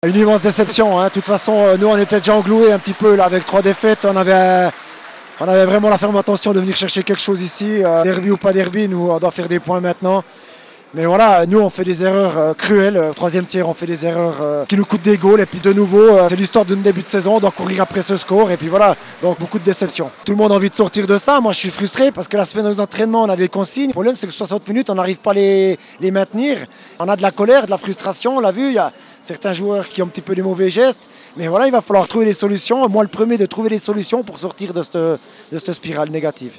Une immense déception, hein. De toute façon, nous on était déjà engloués un petit peu là, avec 3 défaites. On avait vraiment la ferme intention de venir chercher quelque chose ici. Derby ou pas derby, nous on doit faire des points maintenant. Mais voilà, nous on fait des erreurs cruelles. Troisième tiers, on fait des erreurs qui nous coûtent des goals. Et puis de nouveau, c'est l'histoire d'un début de saison. On doit courir après ce score. Et puis voilà, donc beaucoup de déception. Tout le monde a envie de sortir de ça. Moi je suis frustré parce que la semaine aux entraînements, on a des consignes. Le problème c'est que 60 minutes, on n'arrive pas à les maintenir. On a de la colère, de la frustration. On l'a vu, il y a certains joueurs qui ont un petit peu des mauvais gestes. Mais voilà, il va falloir trouver des solutions. Moi le premier de trouver des solutions pour sortir de cette spirale négative.